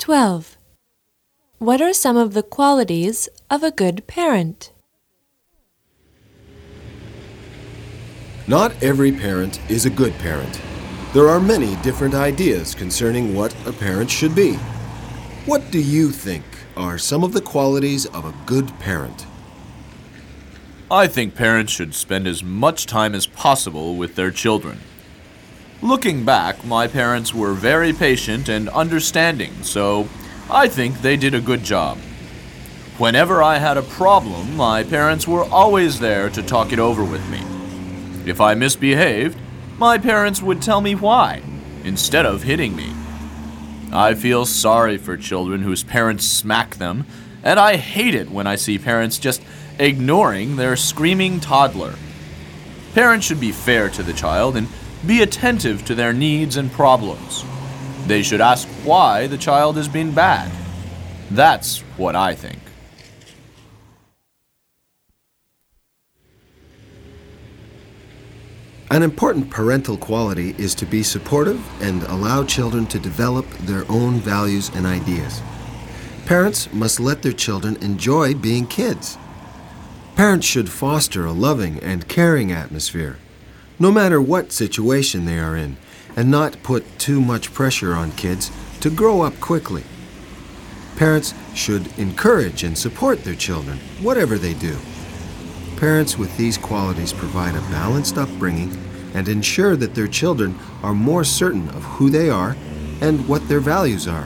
12. What are some of the qualities of a good parent? Not every parent is a good parent. There are many different ideas concerning what a parent should be. What do you think are some of the qualities of a good parent? I think parents should spend as much time as possible with their children. Looking back, my parents were very patient and understanding, so I think they did a good job. Whenever I had a problem, my parents were always there to talk it over with me. If I misbehaved, my parents would tell me why, instead of hitting me. I feel sorry for children whose parents smack them, and I hate it when I see parents just ignoring their screaming toddler. Parents should be fair to the child and be attentive to their needs and problems. They should ask why the child is being bad. That's what I think. An important parental quality is to be supportive and allow children to develop their own values and ideas. Parents must let their children enjoy being kids. Parents should foster a loving and caring atmosphere, no matter what situation they are in, and not put too much pressure on kids to grow up quickly. Parents should encourage and support their children, whatever they do. Parents with these qualities provide a balanced upbringing and ensure that their children are more certain of who they are and what their values are.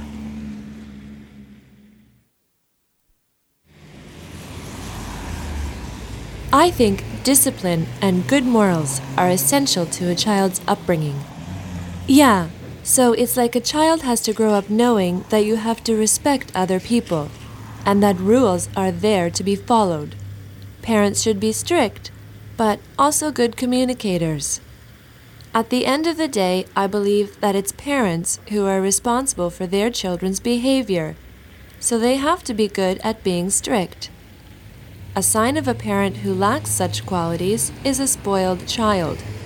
I think discipline and good morals are essential to a child's upbringing. Yeah, so it's like a child has to grow up knowing that you have to respect other people and that rules are there to be followed. Parents should be strict, but also good communicators. At the end of the day, I believe that it's parents who are responsible for their children's behavior, so they have to be good at being strict. A sign of a parent who lacks such qualities is a spoiled child.